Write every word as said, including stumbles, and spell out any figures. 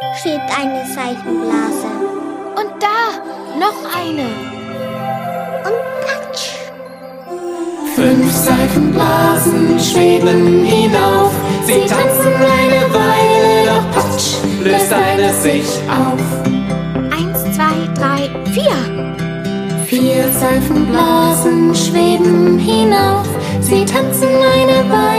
schwebt eine Seifenblase. Und da noch eine. Und platsch. Fünf Seifenblasen schweben hinauf. Sie tanzen eine Weile, doch patsch, löst eine sich auf. Eins, zwei, drei, vier. Vier Seifenblasen schweben hinauf. Sie tanzen eine Weile.